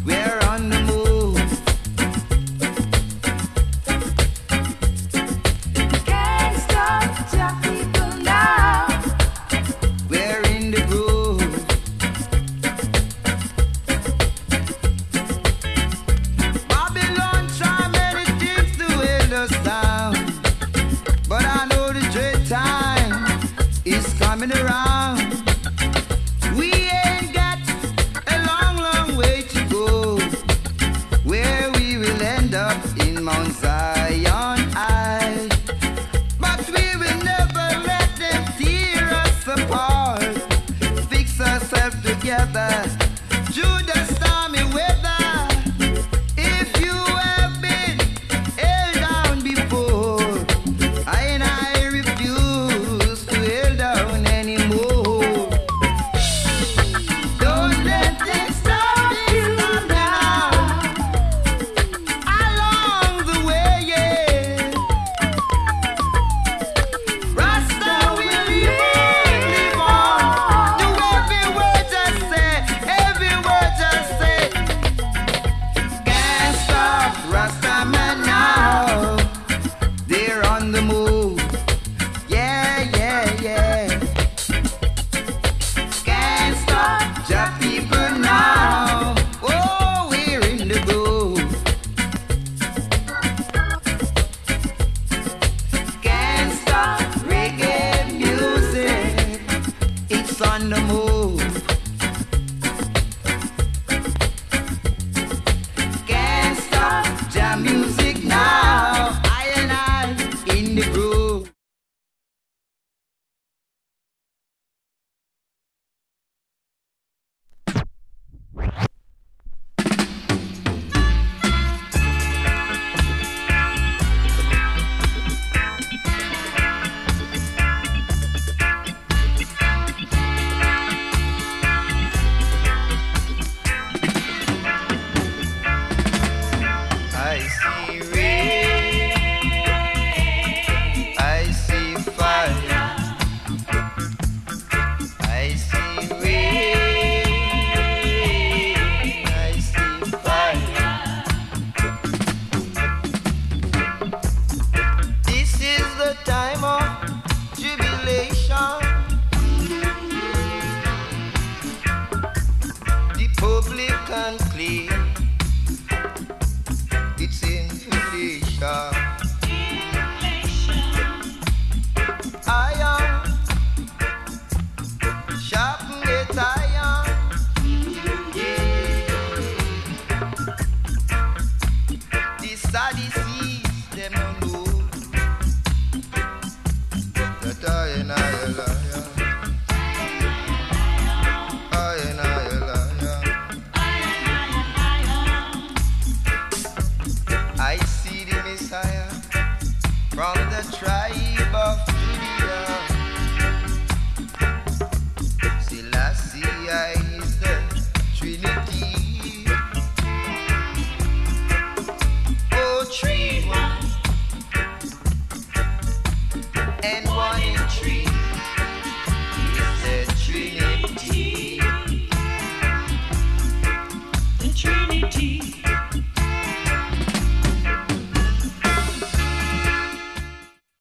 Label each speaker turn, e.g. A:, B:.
A: we're on the move.
B: Can't stop your people now.
A: We're in the groove. Babylon try many things to hold us down, but I know the dread time is coming around. We ain't got a long, long way to go, where we will end up in Mount Zion High. But we will never let them tear us apart. Fix ourselves together through the stormy weather. If you have been held down before, I refuse to held down anymore. Don't let them stop you now. Along the way, yeah. Rasta will live on. Do every word I say, every word I say. Can't stop Rasta man now. They're on the move. Yeah, yeah, yeah. Can't stop the people now. Oh, we're in the groove. Can't stop reggae music. It's on the move. Can't stop the music now. I and I in the groove. I see rain, I see fire, I see rain, I see fire. This is the time of jubilation. The public can clear its inflation. Iron, sharpen it iron. Yeah. The Sadducees, them no know that I and I a liar. I and I a liar. I see the Messiah from the tribe